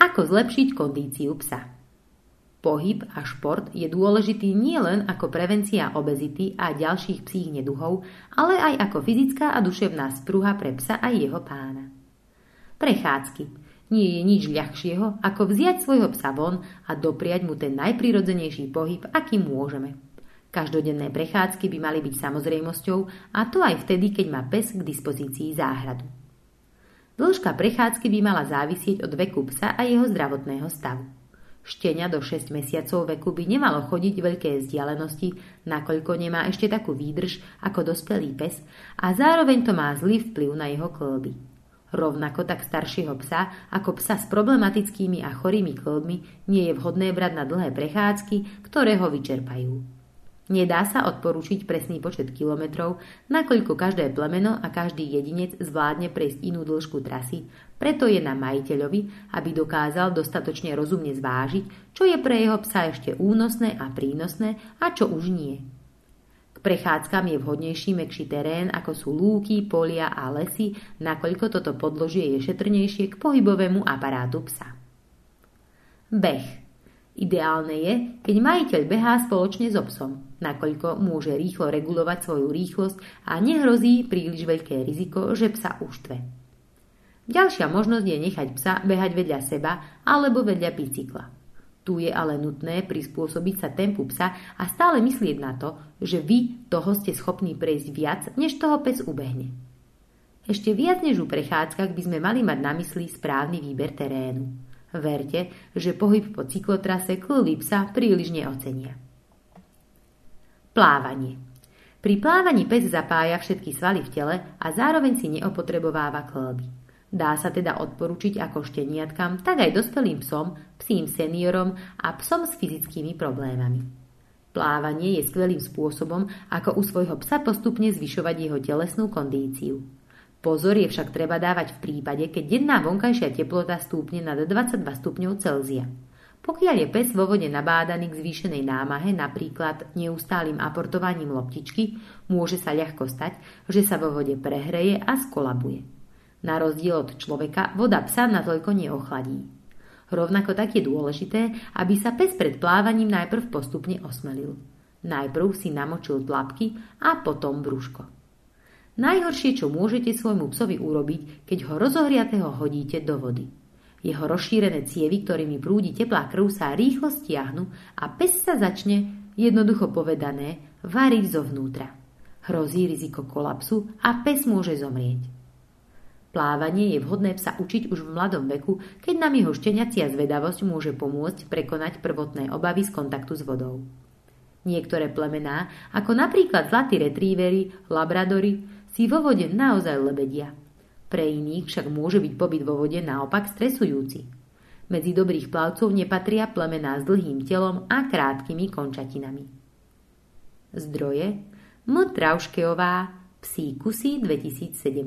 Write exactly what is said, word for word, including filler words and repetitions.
Ako zlepšiť kondíciu psa? Pohyb a šport je dôležitý nielen ako prevencia obezity a ďalších psích neduhov, ale aj ako fyzická a duševná spruha pre psa a jeho pána. Prechádzky. Nie je nič ľahšieho, ako vziať svojho psa von a dopriať mu ten najprirodzenejší pohyb, aký môžeme. Každodenné prechádzky by mali byť samozrejmosťou, a to aj vtedy, keď má pes k dispozícii záhradu. Dĺžka prechádzky by mala závisieť od veku psa a jeho zdravotného stavu. Štenia do šesť mesiacov veku by nemalo chodiť veľké vzdialenosti, nakoľko nemá ešte takú výdrž ako dospelý pes a zároveň to má zlý vplyv na jeho kĺby. Rovnako tak staršieho psa ako psa s problematickými a chorými kĺbmi nie je vhodné brať na dlhé prechádzky, ktoré ho vyčerpajú. Nedá sa odporučiť presný počet kilometrov, nakoľko každé plemeno a každý jedinec zvládne prejsť inú dĺžku trasy, preto je na majiteľovi, aby dokázal dostatočne rozumne zvážiť, čo je pre jeho psa ešte únosné a prínosné a čo už nie. K prechádzkam je vhodnejší mäkší terén, ako sú lúky, polia a lesy, nakoľko toto podložie je šetrnejšie k pohybovému aparátu psa. Beh. Ideálne je, keď majiteľ behá spoločne so psom, nakoľko môže rýchlo regulovať svoju rýchlosť a nehrozí príliš veľké riziko, že psa uštve. Ďalšia možnosť je nechať psa behať vedľa seba alebo vedľa bicykla. Tu je ale nutné prispôsobiť sa tempu psa a stále myslieť na to, že vy toho ste schopní prejsť viac, než toho pes ubehne. Ešte viac než u prechádzkach by sme mali mať na mysli správny výber terénu. Verte, že pohyb po cyklotrase kĺby psa príliš neocenia. Plávanie. Pri plávaní pes zapája všetky svaly v tele a zároveň si neopotrebováva kĺby. Dá sa teda odporučiť ako šteniatkam, tak aj dospelým psom, psím seniorom a psom s fyzickými problémami. Plávanie je skvelým spôsobom, ako u svojho psa postupne zvyšovať jeho telesnú kondíciu. Pozor je však treba dávať v prípade, keď denná vonkajšia teplota stúpne nad dvadsaťdva stupňov Celzia. Pokiaľ je pes vo vode nabádaný k zvýšenej námahe, napríklad neustálým aportovaním loptičky, môže sa ľahko stať, že sa vo vode prehreje a skolabuje. Na rozdiel od človeka voda psa natoľko neochladí. Rovnako tak je dôležité, aby sa pes pred plávaním najprv postupne osmelil. Najprv si namočil tlapky a potom brúško. Najhoršie, čo môžete svojmu psovi urobiť, keď ho rozohriatého hodíte do vody. Jeho rozšírené cievy, ktorými prúdi teplá krv, sa rýchlo stiahnu a pes sa začne, jednoducho povedané, variť zovnútra. Hrozí riziko kolapsu a pes môže zomrieť. Plávanie je vhodné psa učiť už v mladom veku, keď nám jeho šteniacia zvedavosť môže pomôcť prekonať prvotné obavy z kontaktu s vodou. Niektoré plemená, ako napríklad zlatí retrievery, labradory, si vo vode naozaj lebedia. Pre iných však môže byť pobyt vo vode naopak stresujúci. Medzi dobrých plavcov nepatria plemená s dlhým telom a krátkými končatinami. Zdroje M. Trauškeová, Psí kusy dvetisícsedem.